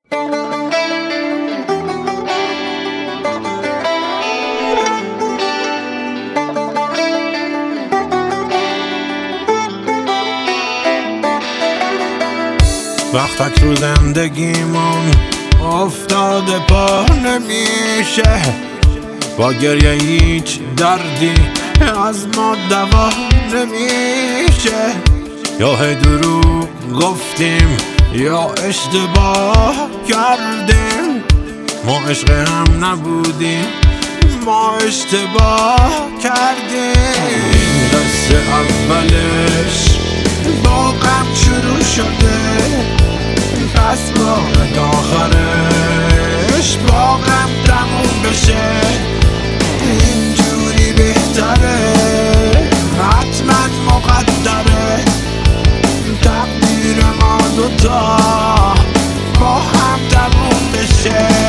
وقتک رو زندگیمون افتاده پا نمیشه، با گریه هیچ دردی از ما دوا نمیشه. یا هی دروغ گفتیم یا اشتباه کردیم، ما عشق هم نبودیم، ما اشتباه کردیم. این قصه اولش با غم شروع شده، پس باید آخرش با غم تموم بشه. اینجوری بهتره، حتما مقدره، تقدیر ما دوتا با هم تموم بشه.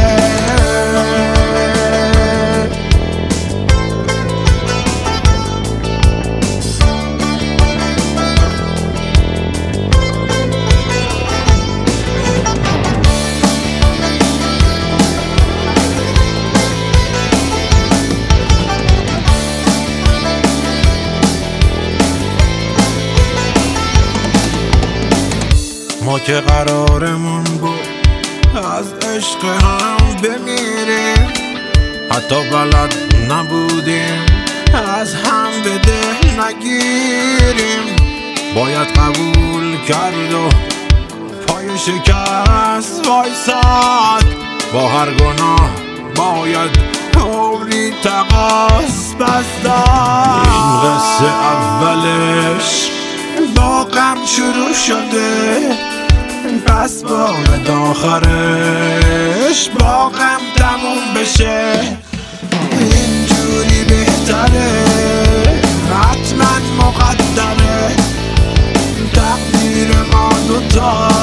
ما که قرارمون بود از عشق هم بمیریم، حتی بلد نبودیم از هم به ده نگیریم. باید قبول کرد و پای شکست وایساد، با هر گناه باید عمری تقاص پس داد. این قصه اولش با غم شروع شده، پس باید آخرش با غم تموم بشه. اینجوری بهتره، حتما مقدره، تقدیر ما دوتا